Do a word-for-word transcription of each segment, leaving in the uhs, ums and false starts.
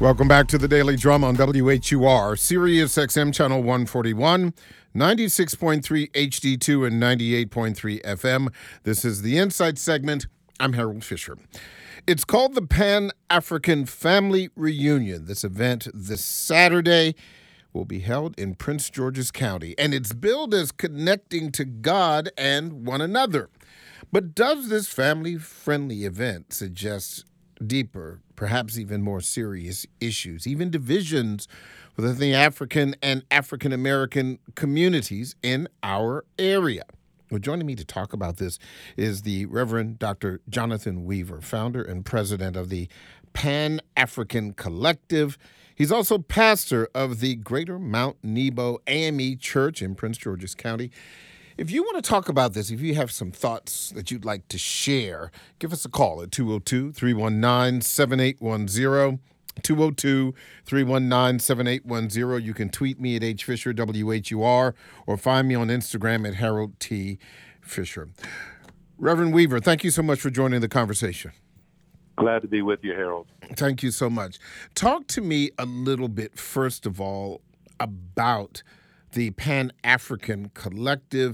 Welcome back to the Daily Drum on W H U R, Sirius X M Channel one forty-one, ninety-six point three H D two, and ninety-eight point three F M. This is the Insight segment. I'm Harold Fisher. It's called the Pan-African Family Reunion. This event this Saturday will be held in Prince George's County, and it's billed as connecting to God and one another. But does this family-friendly event suggest deeper, perhaps even more serious issues, even divisions within the African and African American communities in our area? Well, joining me to talk about this is the Reverend Doctor Jonathan Weaver, founder and president of the Pan-African Collective. He's also pastor of the Greater Mount Nebo A M E Church in Prince George's County. If you want to talk about this, if you have some thoughts that you'd like to share, give us a call at two oh two, three one nine, seven eight one zero, two oh two, three one nine, seven eight one zero. You can tweet me at H Fisher, W H U R, or find me on Instagram at Harold T. Fisher. Reverend Weaver, thank you so much for joining the conversation. Glad to be with you, Harold. Thank you so much. Talk to me a little bit, first of all, about the Pan-African Collective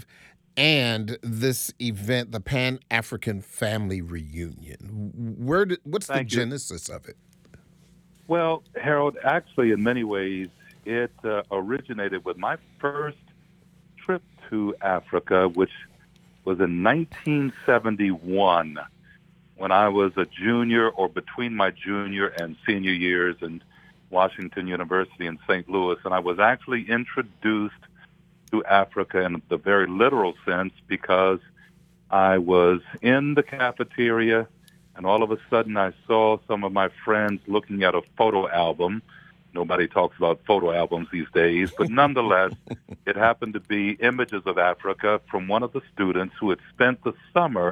and this event, the Pan-African Family Reunion. Where did, what's Thank the you. genesis of it? Well, Harold, actually, in many ways, it uh, originated with my first trip to Africa, which was in nineteen seventy-one, when I was a junior or between my junior and senior years in Washington University in Saint Louis, and I was actually introduced to Africa in the very literal sense because I was in the cafeteria, and all of a sudden I saw some of my friends looking at a photo album. Nobody talks about photo albums these days, but nonetheless, it happened to be images of Africa from one of the students who had spent the summer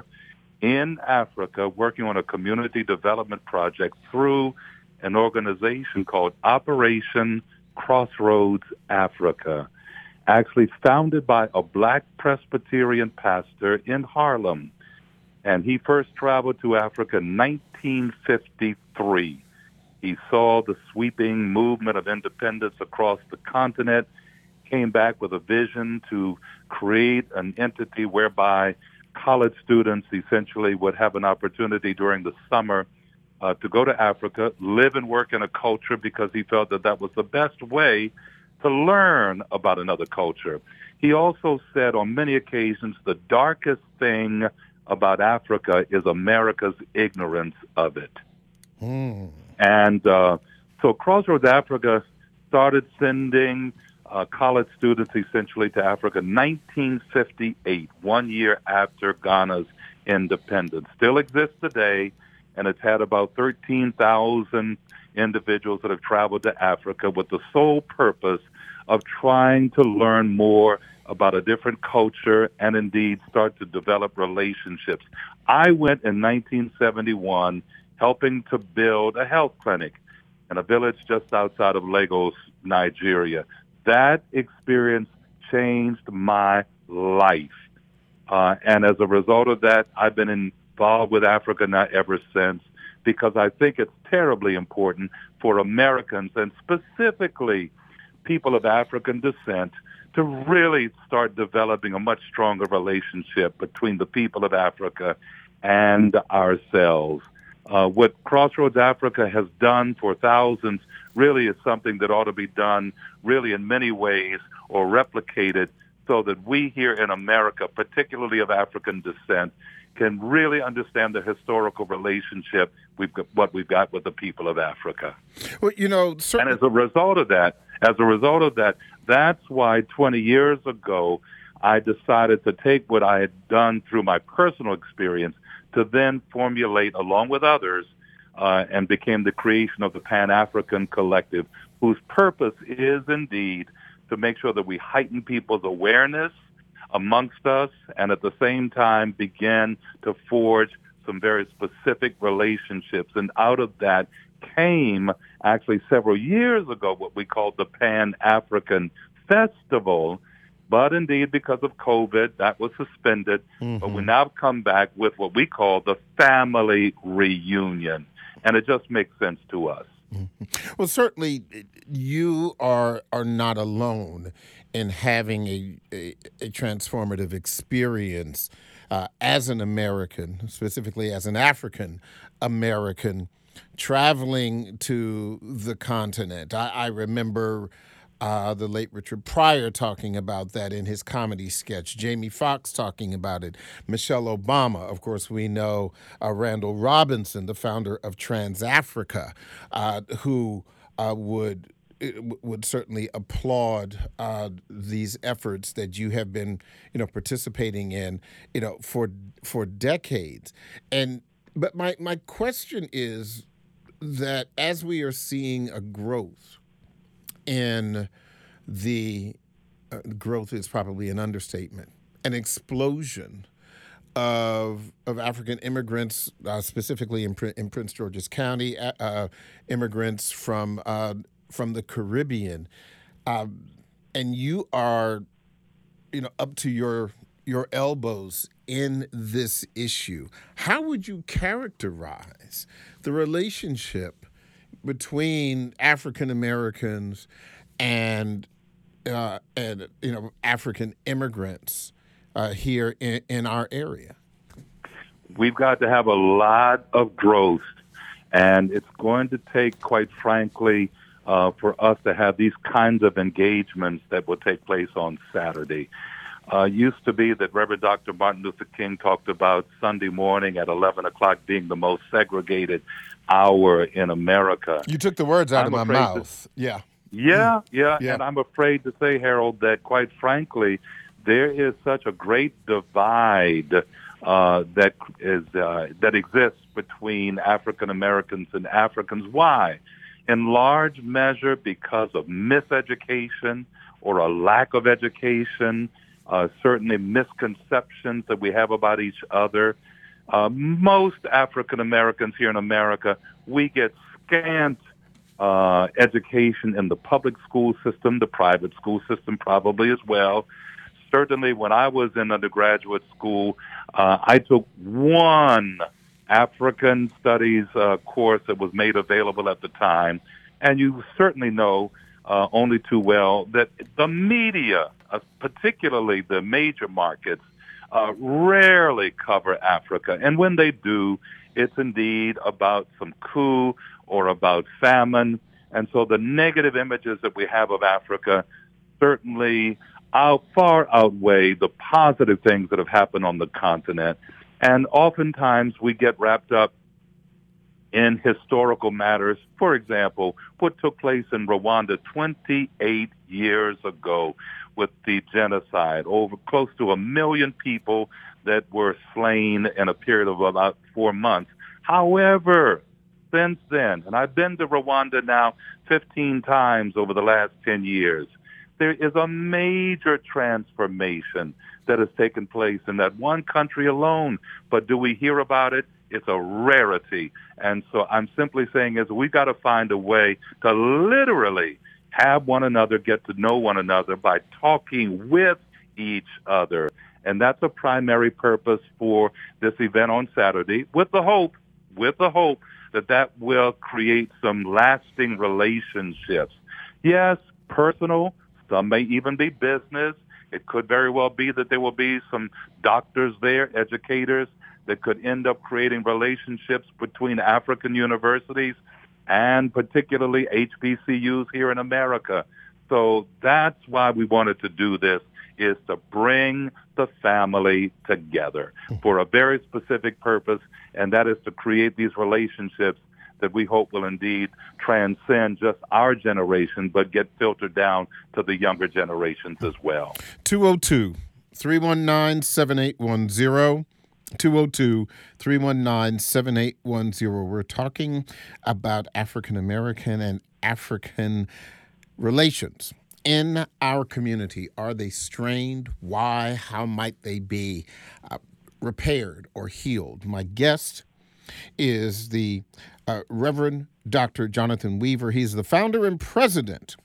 in Africa working on a community development project through an organization called Operation Crossroads Africa, actually founded by a black Presbyterian pastor in Harlem. And he first traveled to Africa in nineteen fifty-three. He saw the sweeping movement of independence across the continent, came back with a vision to create an entity whereby college students essentially would have an opportunity during the summer Uh, to go to Africa, live and work in a culture, because he felt that that was the best way to learn about another culture. He also said on many occasions the darkest thing about Africa is America's ignorance of it. Mm. And uh, so Crossroads Africa started sending uh, college students essentially to Africa in nineteen fifty-eight, one year after Ghana's independence. Still exists today, and it's had about thirteen thousand individuals that have traveled to Africa with the sole purpose of trying to learn more about a different culture and indeed start to develop relationships. I went in nineteen seventy-one helping to build a health clinic in a village just outside of Lagos, Nigeria. That experience changed my life. Uh, and as a result of that, I've been in involved with Africa now ever since, because I think it's terribly important for Americans, and specifically people of African descent, to really start developing a much stronger relationship between the people of Africa and ourselves. Uh, what Crossroads Africa has done for thousands really is something that ought to be done really in many ways or replicated, so that we here in America, particularly of African descent, can really understand the historical relationship we've got, what we've got with the people of Africa. Well, you know, certain- and as a result of that, as a result of that, that's why twenty years ago I decided to take what I had done through my personal experience to then formulate, along with others, uh, and became the creation of the Pan-African Collective, whose purpose is indeed to make sure that we heighten people's awareness amongst us, and at the same time begin to forge some very specific relationships. And out of that came, actually several years ago, what we called the Pan-African Festival. But indeed, because of COVID, that was suspended. Mm-hmm. But we now come back with what we call the Family Reunion. And it just makes sense to us. Well, certainly you are are not alone in having a, a, a transformative experience uh, as an American, specifically as an African American, traveling to the continent. I, I remember uh, the late Richard Pryor talking about that in his comedy sketch, Jamie Foxx talking about it, Michelle Obama. Of course, we know uh, Randall Robinson, the founder of TransAfrica, uh, who uh, would would certainly applaud uh, these efforts that you have been, you know, participating in, you know, for for decades. And but my my question is that as we are seeing a growth in the uh, growth is probably an understatement, an explosion of of African immigrants, uh, specifically in, in Prince George's County, uh, uh, immigrants from uh, from the Caribbean, um, and you are, you know, up to your your elbows in this issue. How would you characterize the relationship between African Americans and uh, and you know African immigrants uh, here in, in our area? We've got to have a lot of growth, and it's going to take, quite frankly, uh, for us to have these kinds of engagements that will take place on Saturday. Uh, used to be that Reverend Doctor Martin Luther King talked about Sunday morning at eleven o'clock being the most segregated hour in America. You took the words out I'm of my mouth. To, yeah. Yeah, yeah, yeah. And I'm afraid to say, Harold, that quite frankly, there is such a great divide uh, that is uh, that exists between African Americans and Africans. Why? In large measure because of miseducation or a lack of education, uh, certainly misconceptions that we have about each other. Uh, most African Americans here in America, we get scant uh, education in the public school system, the private school system probably as well. Certainly when I was in undergraduate school, uh, I took one African studies uh, course that was made available at the time. And you certainly know uh, only too well that the media, uh, particularly the major markets, uh, rarely cover Africa. And when they do, it's indeed about some coup or about famine. And so the negative images that we have of Africa certainly out, far outweigh the positive things that have happened on the continent. And oftentimes we get wrapped up in historical matters. For example, what took place in Rwanda twenty-eight years ago with the genocide, over close to a million people that were slain in a period of about four months. However, since then, and I've been to Rwanda now fifteen times over the last ten years, there is a major transformation that has taken place in that one country alone. But do we hear about it? It's a rarity. And so I'm simply saying is we've got to find a way to literally have one another get to know one another by talking with each other. And that's a primary purpose for this event on Saturday, with the hope, with the hope that that will create some lasting relationships. Yes, personal. Some may even be business. It could very well be that there will be some doctors there, educators, that could end up creating relationships between African universities and particularly H B C Us here in America. So that's why we wanted to do this, is to bring the family together for a very specific purpose, and that is to create these relationships that we hope will indeed transcend just our generation, but get filtered down to the younger generations as well. two oh two, three one nine, seven eight one zero. two oh two, three one nine, seven eight one zero. We're talking about African American and African relations in our community. Are they strained? Why? How might they be uh, repaired or healed? My guest is the uh, Reverend Doctor Jonathan Weaver. He's the founder and president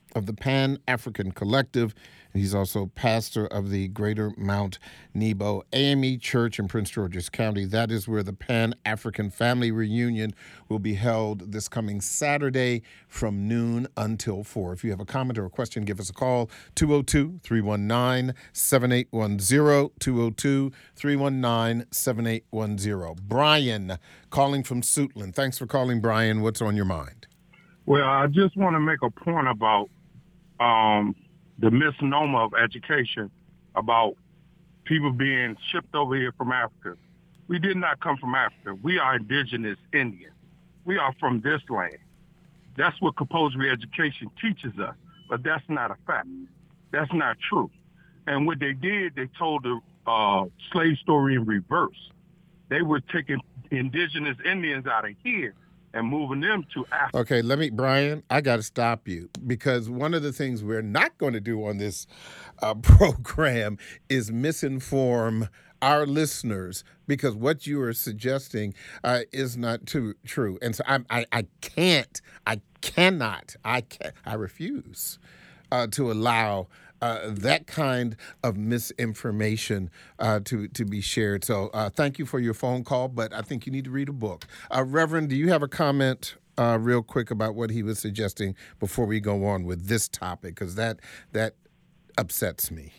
of the Pan-African Collective. He's also pastor of the Greater Mount Nebo A M E Church in Prince George's County. That is where the Pan-African Family Reunion will be held this coming Saturday from noon until four. If you have a comment or a question, give us a call, two oh two, three one nine, seven eight one zero, two oh two, three one nine, seven eight one zero. Brian, calling from Suitland. Thanks for calling, Brian. What's on your mind? Well, I just want to make a point about um, the misnomer of education about people being shipped over here from Africa. We did not come from Africa. We are indigenous Indians. We are from this land. That's what compulsory education teaches us, but that's not a fact. That's not true. And what they did, they told the uh, slave story in reverse. They were taking indigenous Indians out of here and moving them to Africa. Okay, let me, Brian, I got to stop you, because one of the things we're not going to do on this uh, program is misinform our listeners, because what you are suggesting uh, is not too true. And so I, I, I can't, I cannot, I can I refuse uh, to allow Uh, that kind of misinformation uh, to, to be shared. So uh, thank you for your phone call, but I think you need to read a book. Uh, Reverend, do you have a comment uh, real quick about what he was suggesting before we go on with this topic? Because that, that upsets me.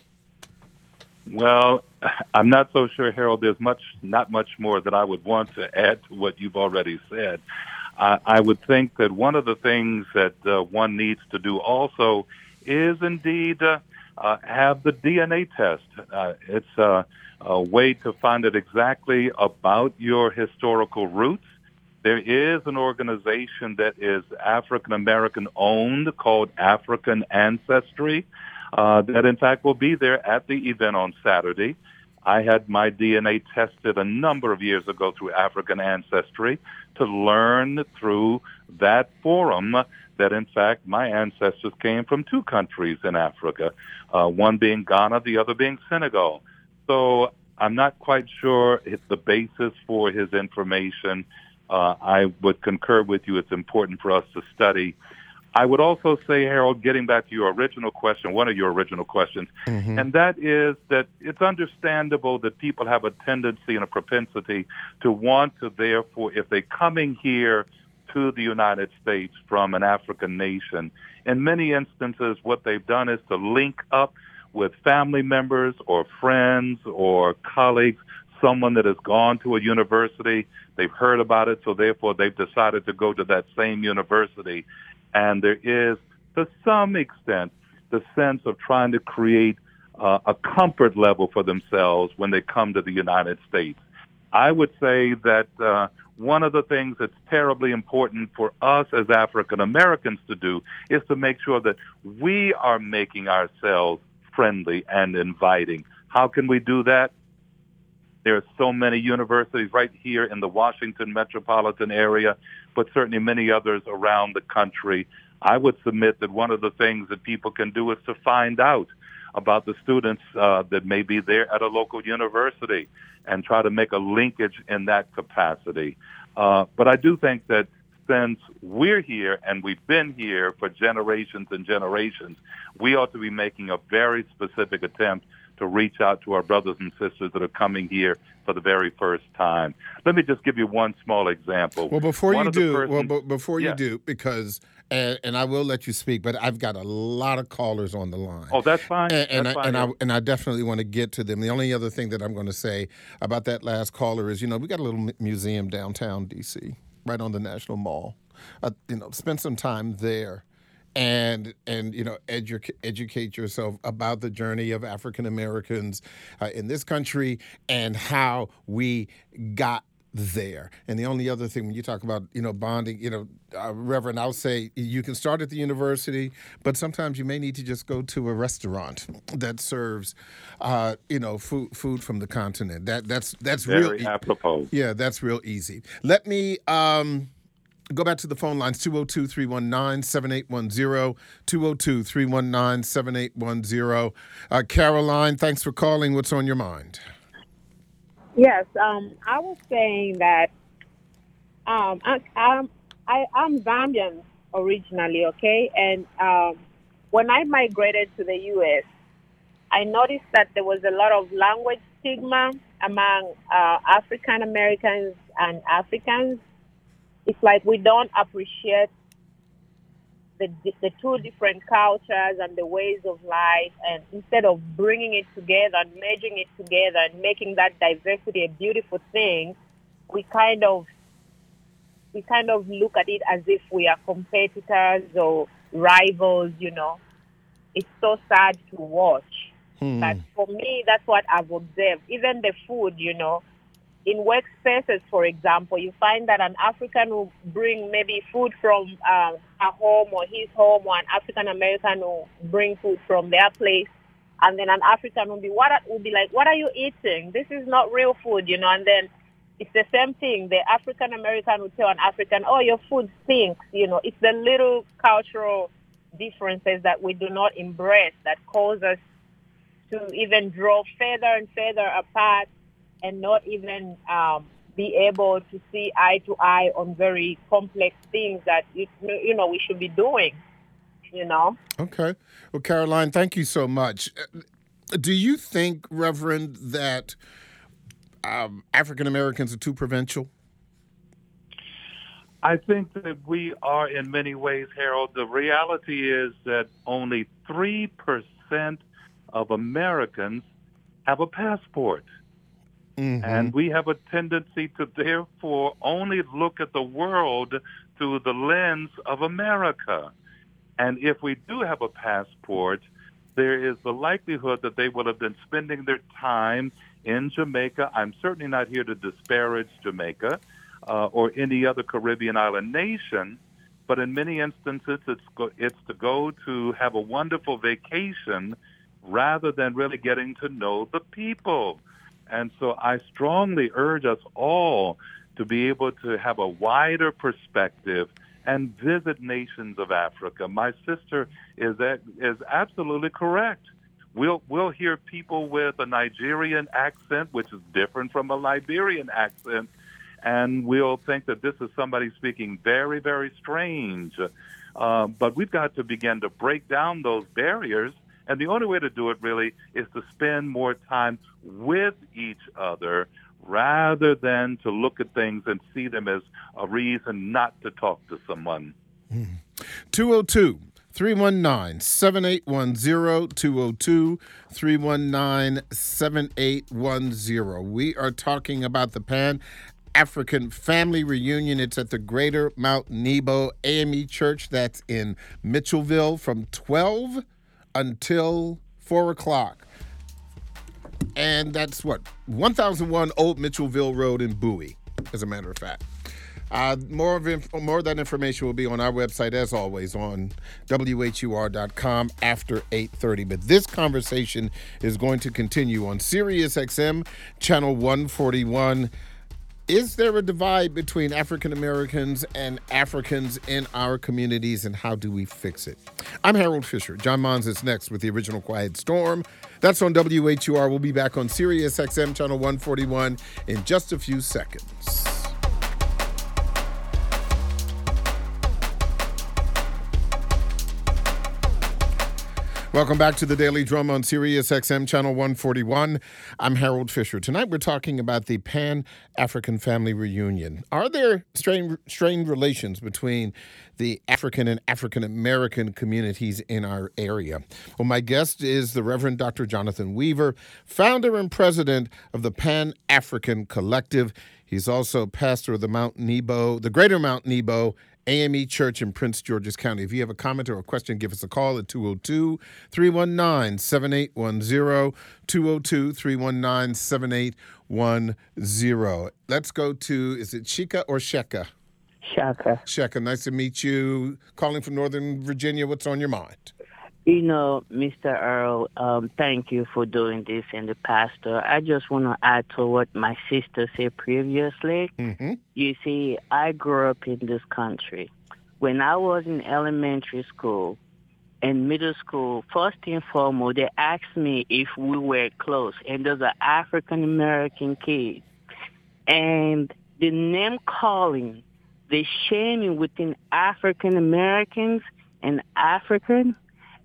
Well, I'm not so sure, Harold. There's much, not much more that I would want to add to what you've already said. Uh, I would think that one of the things that uh, one needs to do also is indeed uh, uh, have the D N A test. Uh, it's a, a way to find out exactly about your historical roots. There is an organization that is African-American owned called African Ancestry uh, that, in fact, will be there at the event on Saturday. I had my D N A tested a number of years ago through African Ancestry to learn through that forum that, in fact, my ancestors came from two countries in Africa, uh, one being Ghana, the other being Senegal. So I'm not quite sure it's the basis for his information. Uh, I would concur with you. It's important for us to study. I would also say, Harold, getting back to your original question, one of your original questions, mm-hmm. and that is that it's understandable that people have a tendency and a propensity to want to, therefore, if they're coming here to the United States from an African nation, in many instances, what they've done is to link up with family members or friends or colleagues, someone that has gone to a university. They've heard about it, so therefore they've decided to go to that same university. And there is, to some extent, the sense of trying to create uh, a comfort level for themselves when they come to the United States. I would say that uh, one of the things that's terribly important for us as African Americans to do is to make sure that we are making ourselves friendly and inviting. How can we do that? There are so many universities right here in the Washington metropolitan area, but certainly many others around the country. I would submit that one of the things that people can do is to find out about the students uh, that may be there at a local university and try to make a linkage in that capacity. Uh, but I do think that since we're here and we've been here for generations and generations, we ought to be making a very specific attempt to reach out to our brothers and sisters that are coming here for the very first time. Let me just give you one small example. Well, before one you do, persons, well, b- before you yeah. do, because, and, and I will let you speak, but I've got a lot of callers on the line. Oh, that's fine. And, and, that's I, fine, and, I, yeah. and I definitely want to get to them. The only other thing that I'm going to say about that last caller is, you know, we got a little museum downtown D C, right on the National Mall. Uh, you know, spend some time there. And, and you know, edu- educate yourself about the journey of African Americans uh, in this country and how we got there. And the only other thing, when you talk about, you know, bonding, you know, uh, Reverend, I'll say you can start at the university, but sometimes you may need to just go to a restaurant that serves, uh, you know, food food from the continent. That that's that's Very real. apropos. E- yeah, that's real easy. Let me. Um, Go back to the phone lines, two oh two, three one nine, seven eight one zero, two oh two, three one nine, seven eight one zero. Uh, Caroline, thanks for calling. What's on your mind? Yes, um, I was saying that um, I, I'm, I, I'm Zambian originally, okay? And um, when I migrated to the U S, I noticed that there was a lot of language stigma among uh, African Americans and Africans. It's like we don't appreciate the the two different cultures and the ways of life, and instead of bringing it together and merging it together and making that diversity a beautiful thing, we kind of we kind of look at it as if we are competitors or rivals. You know, it's so sad to watch. Hmm. But for me, that's what I've observed. Even the food, you know, in workspaces, for example, you find that an African will bring maybe food from uh, her home or his home, or an African American will bring food from their place, and then an African will be what will be like, "What are you eating? This is not real food," you know. And then it's the same thing. The African American will tell an African, "Oh, your food stinks," you know. It's the little cultural differences that we do not embrace that cause us to even draw further and further apart, and not even um, be able to see eye to eye on very complex things that you, you know we should be doing. You know. Okay. Well, Caroline, thank you so much. Do you think, Reverend, that um, African Americans are too provincial? I think that we are in many ways, Harold. The reality is that only three percent of Americans have a passport. Mm-hmm. And we have a tendency to therefore only look at the world through the lens of America. And if we do have a passport, there is the likelihood that they would have been spending their time in Jamaica. I'm certainly not here to disparage Jamaica uh, or any other Caribbean island nation, but in many instances it's go- it's to go to have a wonderful vacation rather than really getting to know the people. And so I strongly urge us all to be able to have a wider perspective and visit nations of Africa. My sister is that, is absolutely correct. We'll we'll hear people with a Nigerian accent, which is different from a Liberian accent, and we'll think that this is somebody speaking very, very strange. Uh, but we've got to begin to break down those barriers. And the only way to do it, really, is to spend more time with each other rather than to look at things and see them as a reason not to talk to someone. two oh two, three one nine, seven eight one zero, two oh two, three one nine, seven eight one zero. We are talking about the Pan African Family Reunion. It's at the Greater Mount Nebo A M E Church. That's in Mitchellville from twelve until four o'clock. And that's what? one thousand one Old Mitchellville Road in Bowie, as a matter of fact. Uh, more of inf- more of that information will be on our website, as always, on W H U R dot com after eight thirty. But this conversation is going to continue on Sirius X M, channel one forty-one. Is there a divide between African Americans and Africans in our communities, and how do we fix it? I'm Harold Fisher. John Mons is next with the original Quiet Storm. That's on W H U R. We'll be back on Sirius X M channel one forty-one in just a few seconds. Welcome back to the Daily Drum on Sirius X M channel one forty-one. I'm Harold Fisher. Tonight we're talking about the Pan-African Family Reunion. Are there strained, strained relations between the African and African American communities in our area? Well, my guest is the Reverend Doctor Jonathan Weaver, founder and president of the Pan-African Collective. He's also pastor of the Mount Nebo, the Greater Mount Nebo A M E Church in Prince George's County. If you have a comment or a question, give us a call at two oh two, three one nine, seven eight one zero, two oh two, three one nine, seven eight one zero. Let's go to, is it Shika or Sheka? Shaka. Sheka, nice to meet you. Calling from Northern Virginia, what's on your mind? You know, Mister Earl, um, thank you for doing this. And the pastor, I just want to add to what my sister said previously. Mm-hmm. You see, I grew up in this country. When I was in elementary school and middle school, first and foremost, they asked me if we were close. And there's an African-American kid. And the name calling, the shaming within African-Americans and African,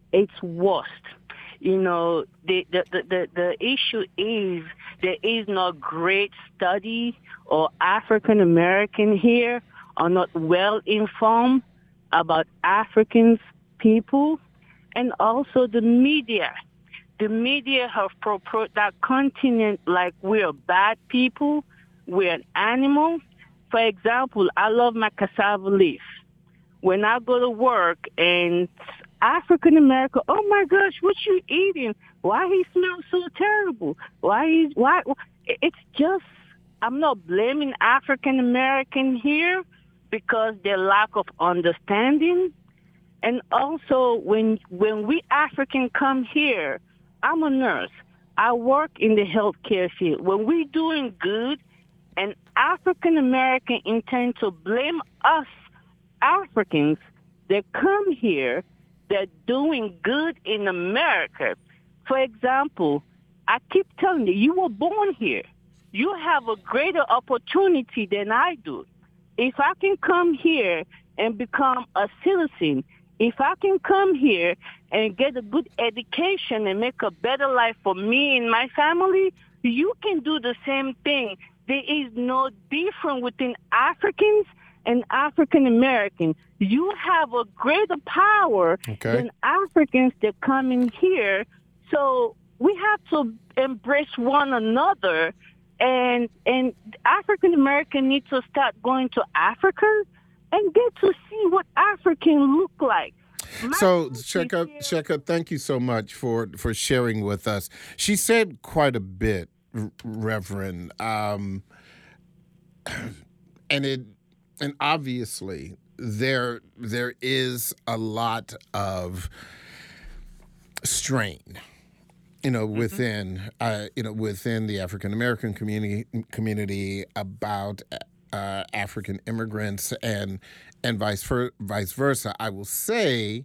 it's worse. You know, the, the, the, the, the issue is there is no great study or African American here are not well informed about African people, and also the media. The media have portrayed that continent like we're bad people, we're an animal. For example, I love my cassava leaf. When I go to work and African American, oh my gosh, what you eating? Why he smells so terrible? Why he's why? It's just, I'm not blaming African American here because their lack of understanding. And also, when when we African come here, I'm a nurse. I work in the healthcare field. When we doing good, and African American intend to blame us Africans, they come here. They're doing good in America. For example, I keep telling you, you were born here. You have a greater opportunity than I do. If I can come here and become a citizen, if I can come here and get a good education and make a better life for me and my family, you can do the same thing. There is no difference within Africans and African American. You have a greater power okay. than Africans that come in here. So we have to embrace one another, and and African American need to start going to Africa and get to see what African look like. My so, Sheka, Sheka, thank you so much for, for sharing with us. She said quite a bit, Reverend, um, and it. And obviously, there there is a lot of strain, you know, mm-hmm. within uh, you know within the African American community community about uh, African immigrants and and vice ver- vice versa. I will say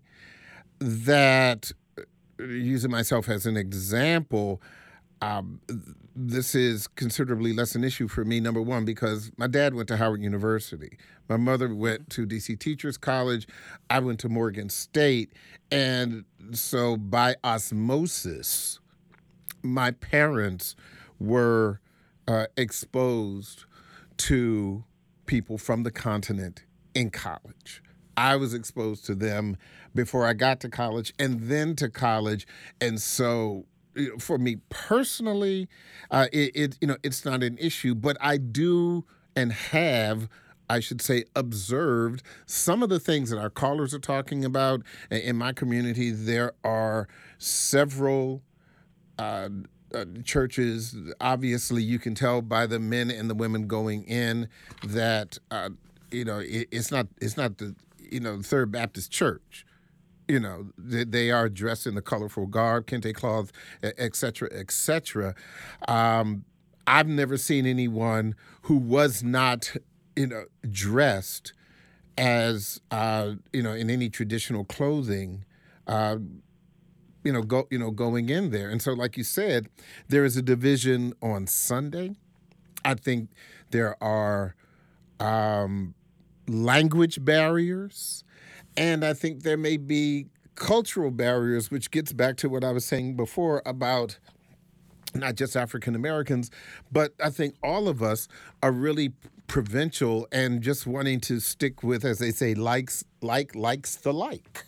that, using myself as an example, Um, this is considerably less an issue for me, number one, because my dad went to Howard University. My mother went to D C Teachers College. I went to Morgan State. And so by osmosis, my parents were uh, exposed to people from the continent in college. I was exposed to them before I got to college and then to college. And so for me personally, uh, it, it you know it's not an issue, but I do and have, I should say, observed some of the things that our callers are talking about. In my community, there are several uh, uh, churches. Obviously, you can tell by the men and the women going in that uh, you know it, it's not it's not the you know Third Baptist Church. You know, they, they are dressed in the colorful garb, kente cloth, et cetera, et cetera. Um, I've never seen anyone who was not, you know, dressed as, uh, you know, in any traditional clothing, uh, you know, go, you know, going in there. And so, like you said, there is a division on Sunday. I think there are um, language barriers. And I think there may be cultural barriers, which gets back to what I was saying before about not just African Americans, but I think all of us are really provincial and just wanting to stick with, as they say, likes, like, likes the like.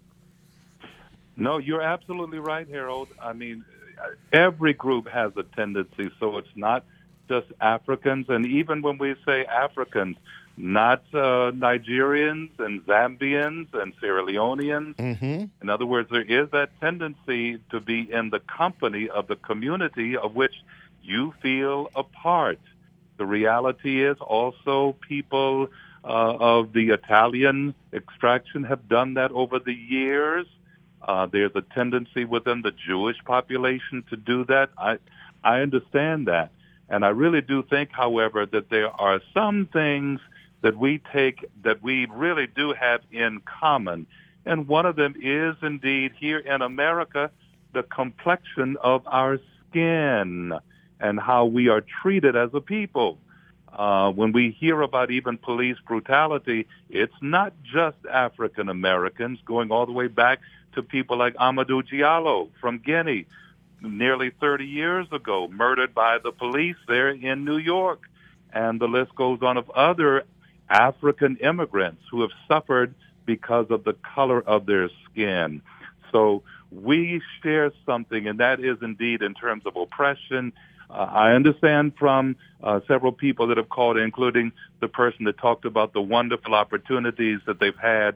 No, you're absolutely right, Harold. I mean, every group has a tendency, so it's not just Africans. And even when we say Africans, not uh, Nigerians and Zambians and Sierra Leoneans. Mm-hmm. In other words, there is that tendency to be in the company of the community of which you feel a part. The reality is also people uh, of the Italian extraction have done that over the years. Uh, there's a tendency within the Jewish population to do that. I, I understand that. And I really do think, however, that there are some things that we take, that we really do have in common. And one of them is indeed here in America, the complexion of our skin and how we are treated as a people. Uh, when we hear about even police brutality, it's not just African Americans, going all the way back to people like Amadou Diallo from Guinea, nearly thirty years ago, murdered by the police there in New York. And the list goes on of other African immigrants who have suffered because of the color of their skin. So we share something, and that is indeed in terms of oppression. Uh, I understand from uh, several people that have called, including the person that talked about the wonderful opportunities that they've had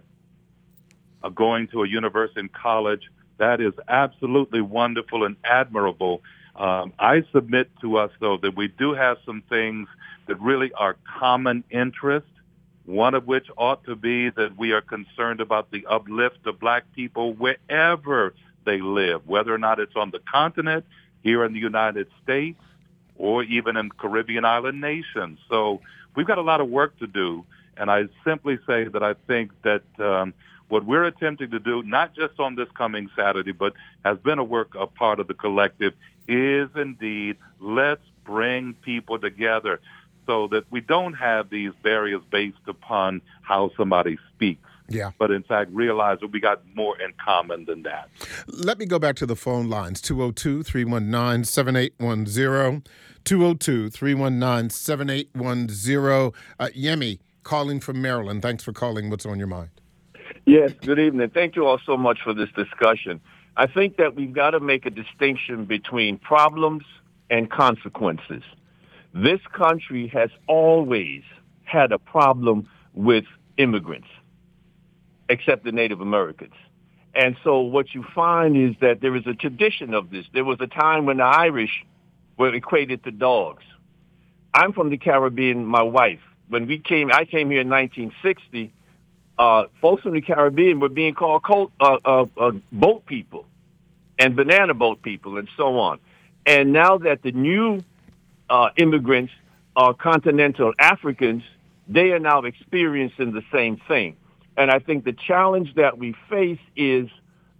uh, going to a university and college. That is absolutely wonderful and admirable. Um, I submit to us, though, that we do have some things that really are common interest, one of which ought to be that we are concerned about the uplift of black people wherever they live, whether or not it's on the continent, here in the United States, or even in Caribbean island nations. So we've got a lot of work to do, and I simply say that I think that um, what we're attempting to do, not just on this coming Saturday, but has been a work, a part of the collective, is indeed let's bring people together so that we don't have these barriers based upon how somebody speaks. Yeah. But in fact, realize that we got more in common than that. Let me go back to the phone lines, two oh two, three one nine, seven eight one zero, two oh two, three one nine, seven eight one zero. Uh, Yemi, calling from Maryland. Thanks for calling. What's on your mind? Yes, good evening. Thank you all so much for this discussion. I think that we've got to make a distinction between problems and consequences. This country has always had a problem with immigrants, except the Native Americans. And so what you find is that there is a tradition of this. There was a time when the Irish were equated to dogs. I'm from the Caribbean, my wife. When we came, I came here in nineteen sixty, uh, folks from the Caribbean were being called cold, uh, uh, uh, boat people and banana boat people and so on. And now that the new uh, immigrants are continental Africans, they are now experiencing the same thing. And I think the challenge that we face is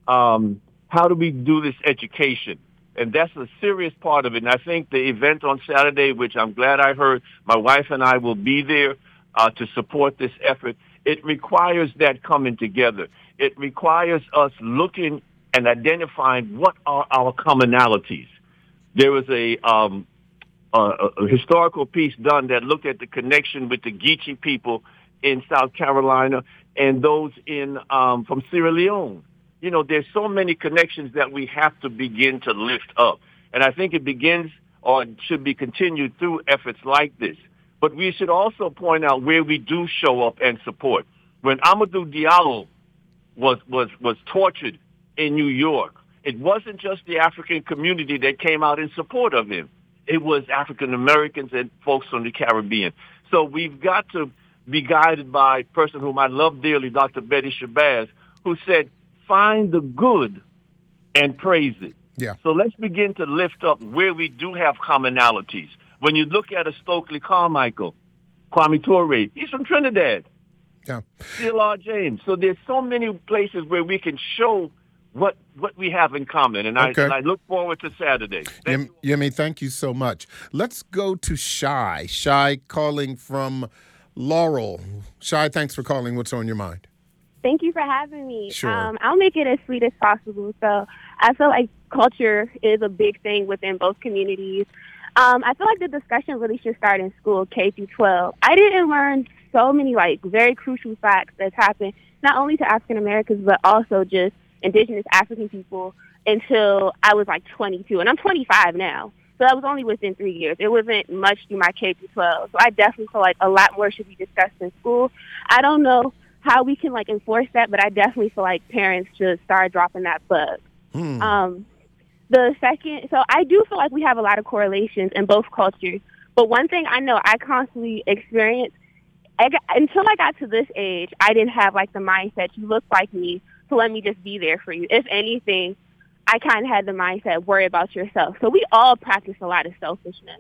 um, how do we do this education? And that's a serious part of it. And I think the event on Saturday, which I'm glad I heard, my wife and I will be there uh, to support this effort. It requires that coming together. It requires us looking and identifying what are our commonalities. There was a, um, a, a historical piece done that looked at the connection with the Geechee people in South Carolina and those in um, from Sierra Leone. You know, there's so many connections that we have to begin to lift up. And I think it begins or it should be continued through efforts like this. But we should also point out where we do show up and support. When Amadou Diallo was, was, was tortured in New York, it wasn't just the African community that came out in support of him. It was African Americans and folks from the Caribbean. So we've got to be guided by a person whom I love dearly, Doctor Betty Shabazz, who said, find the good and praise it. Yeah. So let's begin to lift up where we do have commonalities. When you look at a Stokely Carmichael, Kwame Ture, he's from Trinidad. Yeah. C L R James. So there's so many places where we can show what what we have in common. And, okay. I, and I look forward to Saturday. Yemi, Yemi, thank you so much. Let's go to Shy. Shy calling from Laurel. Shy, thanks for calling. What's on your mind? Thank you for having me. Sure. Um, I'll make it as sweet as possible. So I feel like culture is a big thing within both communities. Um, I feel like the discussion really should start in school, K through twelve. I didn't learn so many like very crucial facts that's happened not only to African Americans but also just indigenous African people until I was like twenty-two, and I'm twenty-five now. So that was only within three years. It wasn't much through my K through twelve. So I definitely feel like a lot more should be discussed in school. I don't know how we can like enforce that, but I definitely feel like parents should start dropping that bug. Hmm. Um, the second, so I do feel like we have a lot of correlations in both cultures. But one thing I know I constantly experience, I got, until I got to this age, I didn't have like the mindset, you look like me, so let me just be there for you. If anything, I kind of had the mindset, worry about yourself. So we all practice a lot of selfishness.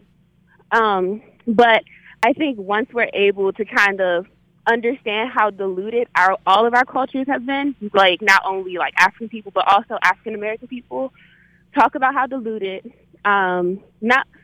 Um, but I think once we're able to kind of understand how diluted our all of our cultures have been, like not only like African people, but also African American people, talk about how diluted, um, not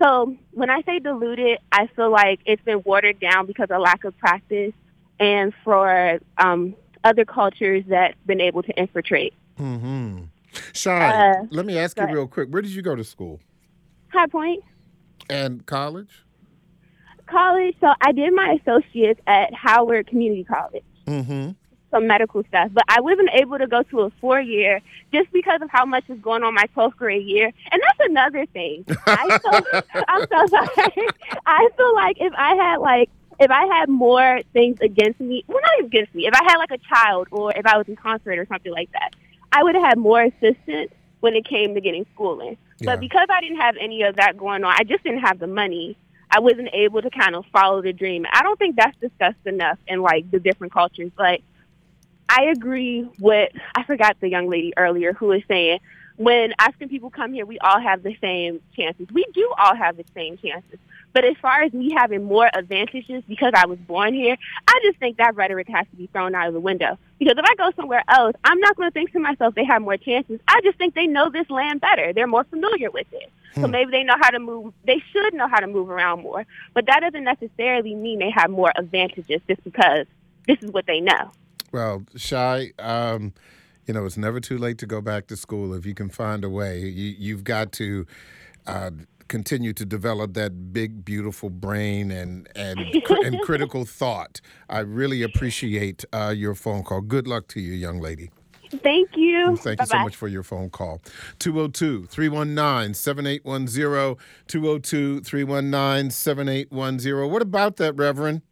So when I say diluted, I feel like it's been watered down because of lack of practice and for um, other cultures that's been able to infiltrate. Mm-hmm. Shai, uh, let me ask you real quick. Where did you go to school? High Point. And college? College. So I did my associates at Howard Community College. Mm-hmm. Some medical stuff, but I wasn't able to go to a four-year just because of how much was going on my twelfth grade year. And that's another thing. I feel, I'm so sorry. I feel like if I had like if I had more things against me, well, not even against me. If I had like a child or if I was incarcerated or something like that, I would have had more assistance when it came to getting schooling. Yeah. But because I didn't have any of that going on, I just didn't have the money. I wasn't able to kind of follow the dream. I don't think that's discussed enough in like the different cultures. Like, I agree with, I forgot the young lady earlier who was saying, when African people come here, we all have the same chances. We do all have the same chances. But as far as me having more advantages because I was born here, I just think that rhetoric has to be thrown out of the window. Because if I go somewhere else, I'm not going to think to myself they have more chances. I just think they know this land better. They're more familiar with it. Hmm. So maybe they know how to move. They should know how to move around more. But that doesn't necessarily mean they have more advantages just because this is what they know. Well, Shai, um, you know, it's never too late to go back to school if you can find a way. You, you've got to uh, continue to develop that big, beautiful brain and and, and critical thought. I really appreciate uh, your phone call. Good luck to you, young lady. Thank you. Thank Bye-bye. you so much for your phone call. two oh two, three one nine, seven eight one zero, two oh two, three one nine, seven eight one zero. What about that, Reverend?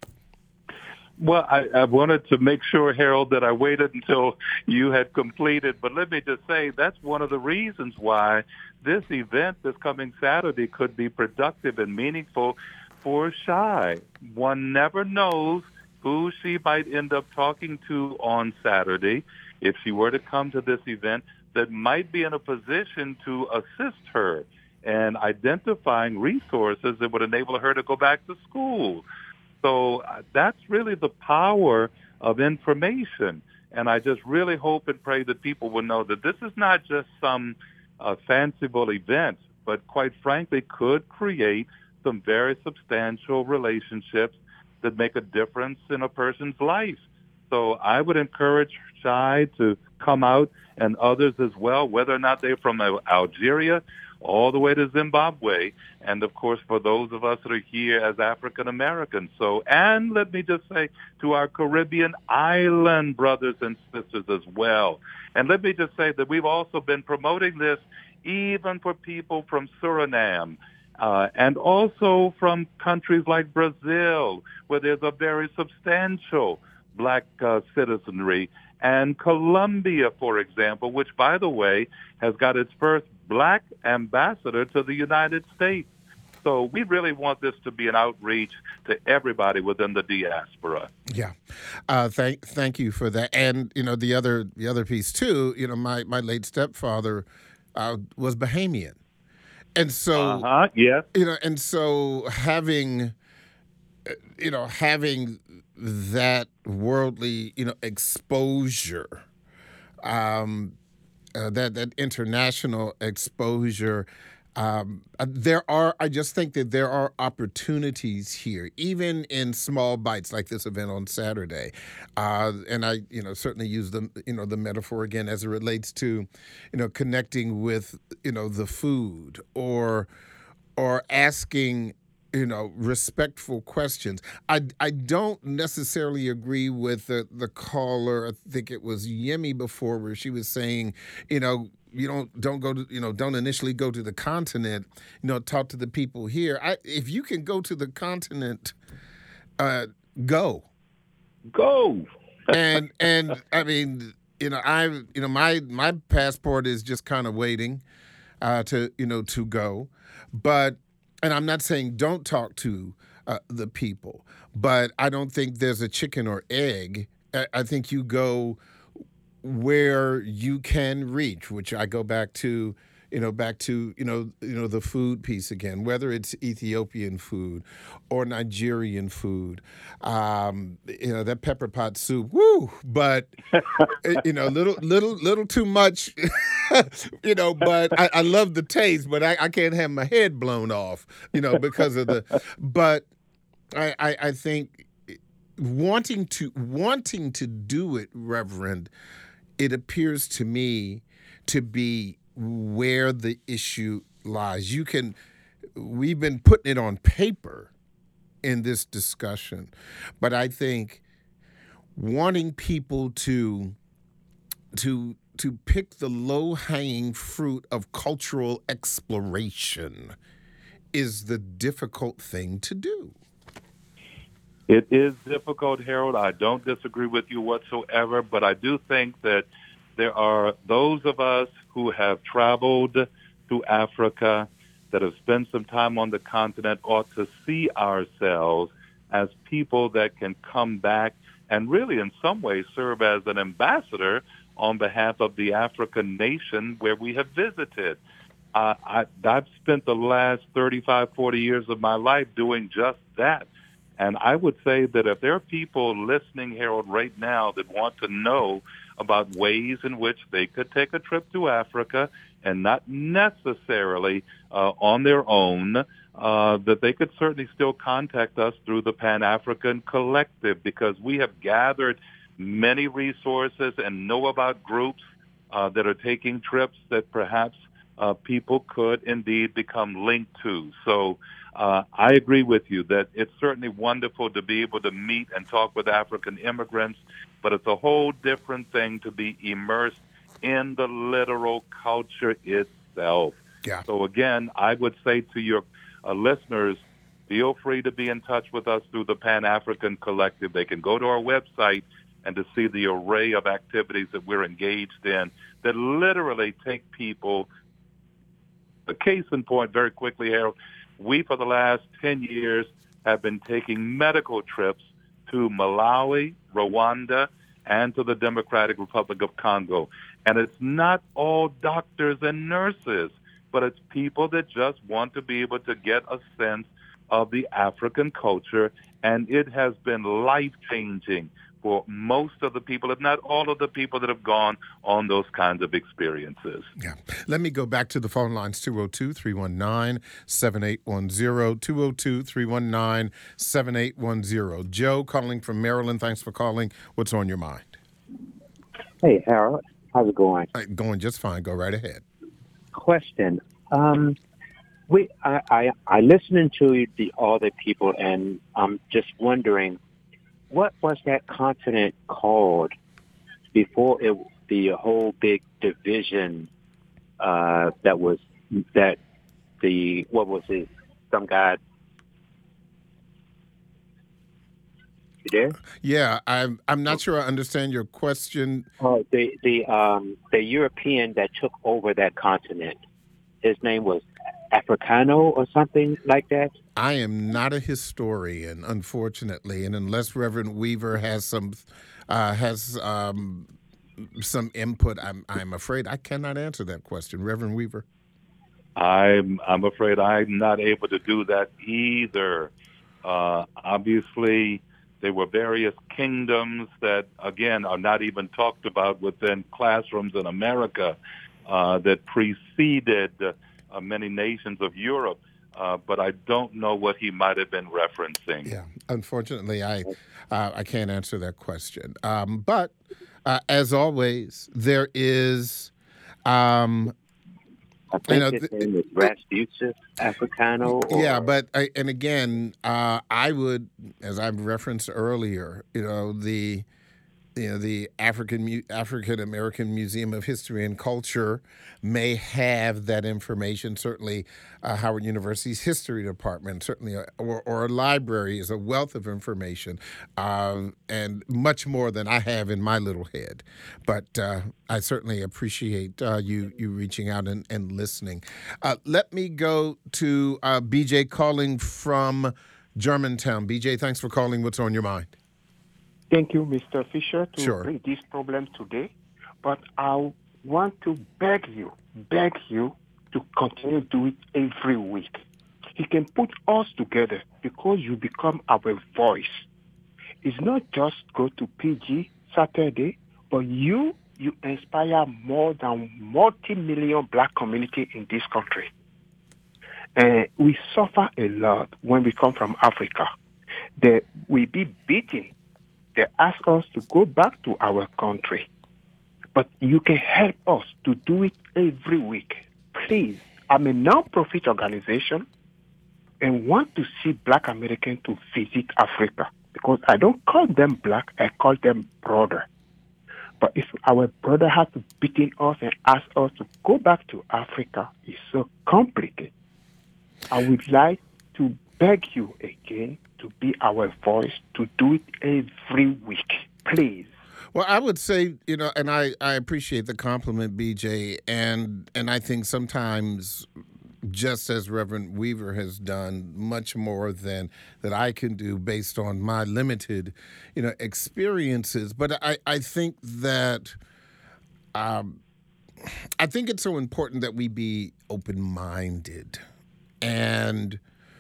Well, I, I wanted to make sure, Harold, that I waited until you had completed. But let me just say that's one of the reasons why this event this coming Saturday could be productive and meaningful for Shai. One never knows who she might end up talking to on Saturday if she were to come to this event that might be in a position to assist her in identifying resources that would enable her to go back to school. So uh, that's really the power of information. And I just really hope and pray that people will know that this is not just some uh, fanciful event, but quite frankly could create some very substantial relationships that make a difference in a person's life. So I would encourage Shai to come out and others as well, whether or not they're from Algeria all the way to Zimbabwe, and of course for those of us that are here as African Americans. So, and let me just say to our Caribbean island brothers and sisters as well. And let me just say that we've also been promoting this even for people from Suriname, uh, and also from countries like Brazil, where there's a very substantial black uh, citizenry, and Colombia, for example, which, by the way, has got its first black ambassador to the United States. So we really want this to be an outreach to everybody within the diaspora. Yeah, uh, thank thank you for that. And you know, the other the other piece too. You know, my my late stepfather uh, was Bahamian, and so uh-huh, yeah, you know, and so having you know having that worldly you know exposure. Um, Uh, that that international exposure, um, uh, there are. I just think that there are opportunities here, even in small bites like this event on Saturday. Uh, and I, you know, certainly use the you know the metaphor again as it relates to, you know, connecting with you know the food or or asking. You know, respectful questions. I, I don't necessarily agree with the, the caller. I think it was Yemi before, where she was saying, you know, you don't don't go to you know don't initially go to the continent. You know, talk to the people here. I, if you can go to the continent, uh, go, go. and and I mean, you know, I you know my my passport is just kind of waiting uh, to you know to go, but. And I'm not saying don't talk to uh, the people, but I don't think there's a chicken or egg. I, I think you go where you can reach, which I go back to, you know, back to, you know, you know, the food piece again, whether it's Ethiopian food or Nigerian food, um, you know, that pepper pot soup, woo, but, you know, little, little, little too much, you know, but I, I love the taste, but I, I can't have my head blown off, you know, because of the, but I, I, I think wanting to, wanting to do it, Reverend, it appears to me to be where the issue lies. You can, we've been putting it on paper in this discussion, but I think wanting people to to to pick the low-hanging fruit of cultural exploration is the difficult thing to do. It is difficult, Harold. I don't disagree with you whatsoever, but I do think that there are those of us who have traveled to Africa, that have spent some time on the continent, ought to see ourselves as people that can come back and really in some ways serve as an ambassador on behalf of the African nation where we have visited. Uh, I, I've spent the last thirty-five, forty years of my life doing just that. And I would say that if there are people listening, Harold, right now that want to know about ways in which they could take a trip to Africa and not necessarily uh, on their own, uh, that they could certainly still contact us through the Pan-African Collective, because we have gathered many resources and know about groups uh, that are taking trips that perhaps uh, people could indeed become linked to. So uh, I agree with you that it's certainly wonderful to be able to meet and talk with African immigrants, but it's a whole different thing to be immersed in the literal culture itself. Yeah. So again, I would say to your uh, listeners, feel free to be in touch with us through the Pan-African Collective. They can go to our website and to see the array of activities that we're engaged in that literally take people. A case in point, very quickly, Harold, we for the last ten years have been taking medical trips to Malawi, Rwanda, and to the Democratic Republic of Congo. And it's not all doctors and nurses, but it's people that just want to be able to get a sense of the African culture, and it has been life-changing for most of the people, if not all of the people that have gone on those kinds of experiences. Yeah. Let me go back to the phone lines, two oh two, three one nine, seven eight one zero, two oh two, three one nine, seven eight one zero. Joe calling from Maryland. Thanks for calling. What's on your mind? Hey, Harold. How's it going? Uh, going just fine. Go right ahead. Question. Um, we, I, I, I listening to the other people, and I'm just wondering, what was that continent called before it, the whole big division uh, that was that the what was it? Some guy. You there? Yeah, I'm. I'm not sure I understand your question. Oh, the the um the European that took over that continent. His name was Africano or something like that. I am not a historian, unfortunately, and unless Reverend Weaver has some uh, has um, some input, I'm I'm afraid I cannot answer that question. Reverend Weaver, I'm I'm afraid I'm not able to do that either. Uh, obviously, there were various kingdoms that, again, are not even talked about within classrooms in America uh, that preceded uh, many nations of Europe. Uh, but I don't know what he might have been referencing. Yeah, unfortunately, I uh, I can't answer that question. Um, but uh, as always, there is. Um, I think you know, his name is Rasputin, Africano. Or... Yeah, but I, and again, uh, I would, as I referenced earlier, you know, the. You know, the African African American Museum of History and Culture may have that information. Certainly, uh, Howard University's History Department, certainly, uh, or, or a library is a wealth of information, uh, and much more than I have in my little head. But uh, I certainly appreciate uh, you you reaching out and, and listening. Uh, let me go to uh, B J calling from Germantown. B J, thanks for calling. What's on your mind? Thank you, Mister Fisher, to sure. bring this problem today. But I want to beg you, beg you to continue to do it every week. He can put us together because you become our voice. It's not just go to P G Saturday, but you you inspire more than multi-million black community in this country. And we suffer a lot when we come from Africa. They, we be beaten. They ask us to go back to our country. But you can help us to do it every week. Please, I'm a non-profit organization and want to see black Americans to visit Africa because I don't call them black, I call them brother. But if our brother has to beat us and ask us to go back to Africa, it's so complicated. I would like to beg you again to be our voice, to do it every week, please. Well, I would say, you know, and I, I appreciate the compliment, B J, and and I think sometimes, just as Reverend Weaver has done, much more than that I can do based on my limited, you know, experiences. But I, I think that um, I think it's so important that we be open-minded, and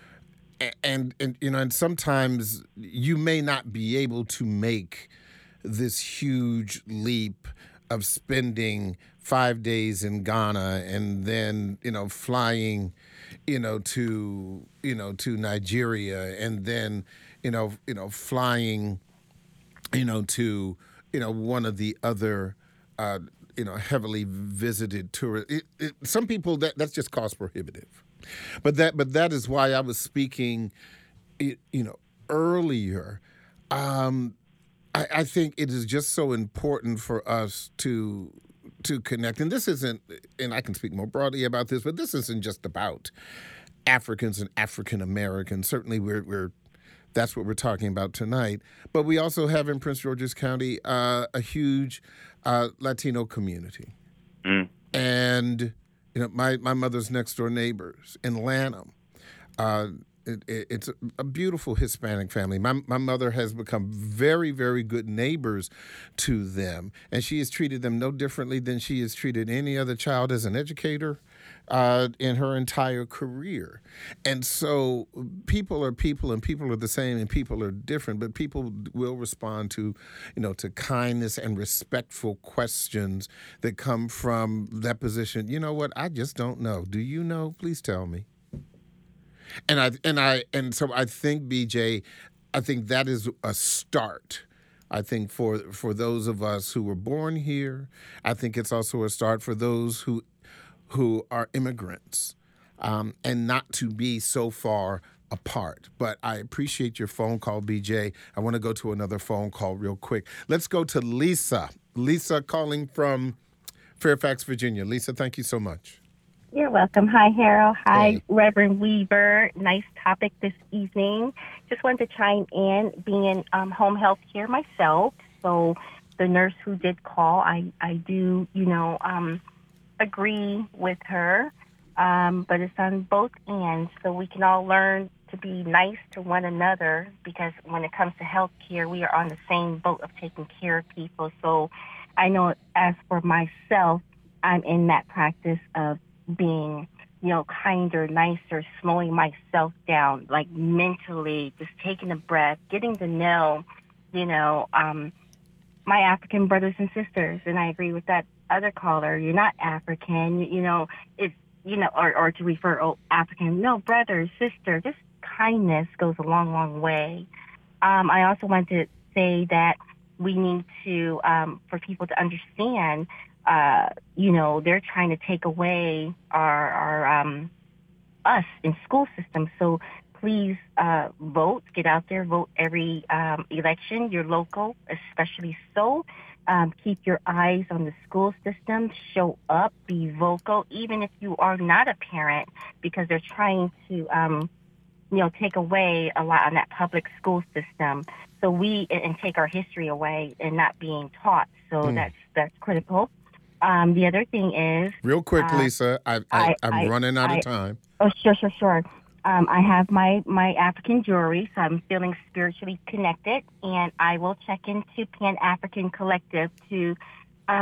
and and you know, and sometimes you may not be able to make this huge leap of spending five days in Ghana and then, you know, flying, you know, to, you know, to Nigeria and then, you know, you know, flying, you know, to, you know, one of the other, uh, you know, heavily visited tourist. It, it, some people that that's just cost prohibitive, but that but that is why I was speaking, you know, earlier. Um, I, I think it is just so important for us to to connect. And this isn't, and I can speak more broadly about this, but this isn't just about Africans and African Americans. Certainly we're, we're that's what we're talking about tonight. But we also have in Prince George's County uh, a huge uh, Latino community. Mm. And, you know, my, my mother's next door neighbors in Lanham, uh, It, it, it's a beautiful Hispanic family. My my mother has become very, very good neighbors to them, and she has treated them no differently than she has treated any other child as an educator uh, in her entire career. And so people are people, and people are the same, and people are different, but people will respond to, you know, to kindness and respectful questions that come from that position. You know what? I just don't know. Do you know? Please tell me. And I and I and so I think, B J, I think that is a start. I think for for those of us who were born here, I think it's also a start for those who who are immigrants, um, and not to be so far apart. But I appreciate your phone call, B J. I want to go to another phone call real quick. Let's go to Lisa. Lisa calling from Fairfax, Virginia. Lisa, thank you so much. You're welcome. Hi, Harold. Hi, Hey. Reverend Weaver. Nice topic this evening. Just wanted to chime in, being in um, home health care myself. So the nurse who did call, I, I do, you know, um, agree with her. Um, but it's on both ends, so we can all learn to be nice to one another, because when it comes to health care, we are on the same boat of taking care of people. So I know as for myself, I'm in that practice of being, you know, kinder, nicer, slowing myself down, like mentally, just taking a breath, getting to know, you know, um, my African brothers and sisters. And I agree with that other caller. You're not African, you know, it's, you know, or, or to refer, oh, African, no, brother, sister, just kindness goes a long, long way. Um, I also want to say that we need to, um, for people to understand, Uh, you know, they're trying to take away our, our um, us in school systems. So please uh, vote, get out there, vote every um, election, your local, especially so. Um, keep your eyes on the school system, show up, be vocal, even if you are not a parent, because they're trying to, um, you know, take away a lot on that public school system. So we, and take our history away and not being taught. So mm. that's, that's critical. Um, the other thing is... Real quick, uh, Lisa, I, I, I'm I, running out I, of time. Oh, sure, sure, sure. Um, I have my, my African jewelry, so I'm feeling spiritually connected, and I will check into Pan-African Collective to um,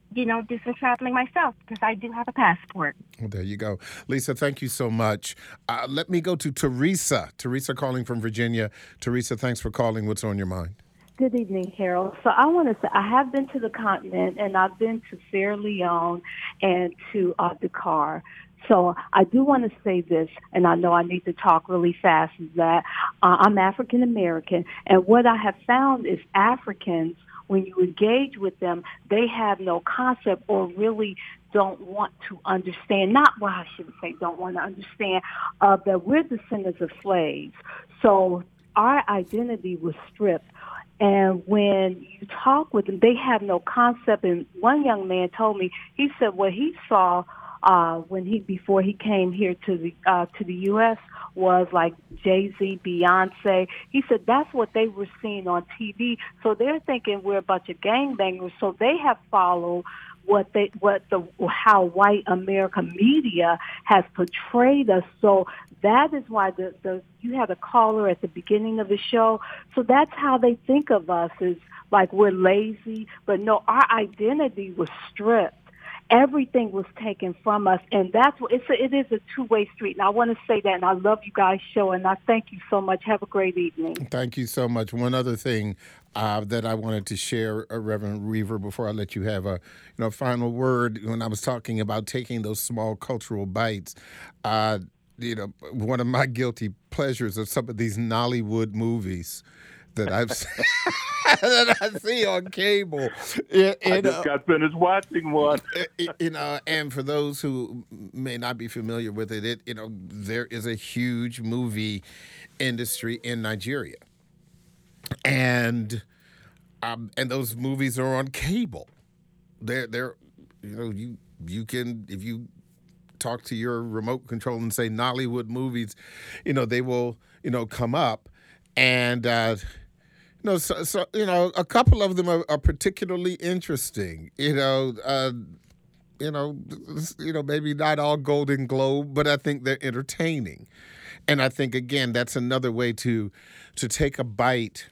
you know, do some traveling myself because I do have a passport. Well, there you go. Lisa, thank you so much. Uh, let me go to Teresa. Teresa calling from Virginia. Teresa, thanks for calling. What's on your mind? Good evening, Harold. So I want to say I have been to the continent, and I've been to Sierra Leone and to uh, Dakar. So I do want to say this, and I know I need to talk really fast, is that uh, I'm African American, and what I have found is Africans, when you engage with them, they have no concept or really don't want to understand, not, well, I shouldn't say don't want to understand, uh, that we're descendants of slaves. So our identity was stripped. And when you talk with them, they have no concept. And one young man told me, he said what he saw uh, when he before he came here to the uh, to the U S was like Jay-Z, Beyonce. He said that's what they were seeing on T V. So they're thinking we're a bunch of gangbangers. So they have followed what they what the how white American media has portrayed us. So that is why the, the you had a caller at the beginning of the show. So that's how they think of us, is like we're lazy. But no, our identity was stripped. Everything was taken from us, and that's what it's a, it is a two-way street. And I want to say that, and I love you guys' show, and I thank you so much. Have a great evening. Thank you so much. One other thing uh, that I wanted to share, uh, Reverend Weaver, before I let you have a you know final word, when I was talking about taking those small cultural bites, uh, you know, one of my guilty pleasures are some of these Nollywood movies that I've that I see on cable. You, you I just know, got finished watching one. You know, and for those who may not be familiar with it, it you know, there is a huge movie industry in Nigeria, and um, and those movies are on cable. They're they're you know you you can if you talk to your remote control and say Nollywood movies, you know they will you know come up. And, uh, you know, so, so, you know, a couple of them are, are particularly interesting, you know, uh, you know, you know, maybe not all Golden Globe, but I think they're entertaining. And I think, again, that's another way to to take a bite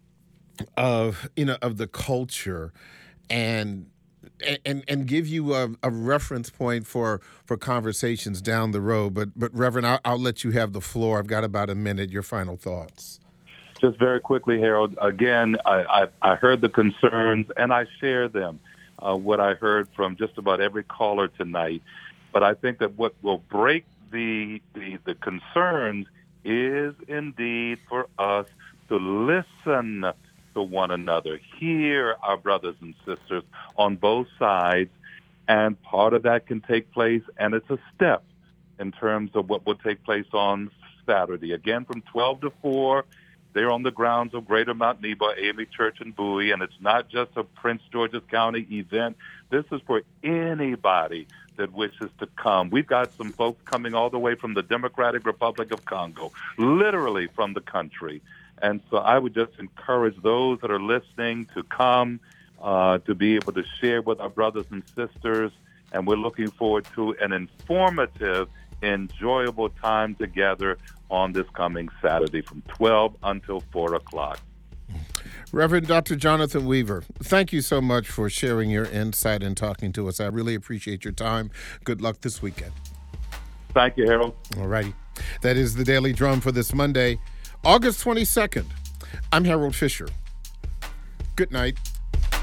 of, you know, of the culture and and and give you a, a reference point for, for conversations down the road. But, but Reverend, I'll, I'll let you have the floor. I've got about a minute. Your final thoughts. Just very quickly, Harold, again, I, I, I heard the concerns, and I share them, uh, what I heard from just about every caller tonight. But I think that what will break the, the, the concerns is indeed for us to listen to one another, hear our brothers and sisters on both sides, and part of that can take place, and it's a step in terms of what will take place on Saturday. Again, from twelve to four, they're on the grounds of Greater Mount Nebo, A M E Church in Bowie, and it's not just a Prince George's County event. This is for anybody that wishes to come. We've got some folks coming all the way from the Democratic Republic of Congo, literally from the country. And so I would just encourage those that are listening to come, uh, to be able to share with our brothers and sisters, and we're looking forward to an informative, enjoyable time together on this coming Saturday from twelve until four o'clock. Reverend Doctor Jonathan Weaver, thank you so much for sharing your insight and talking to us. I really appreciate your time. Good luck this weekend. Thank you, Harold. All righty. That is the Daily Drum for this Monday, August twenty-second. I'm Harold Fisher. Good night.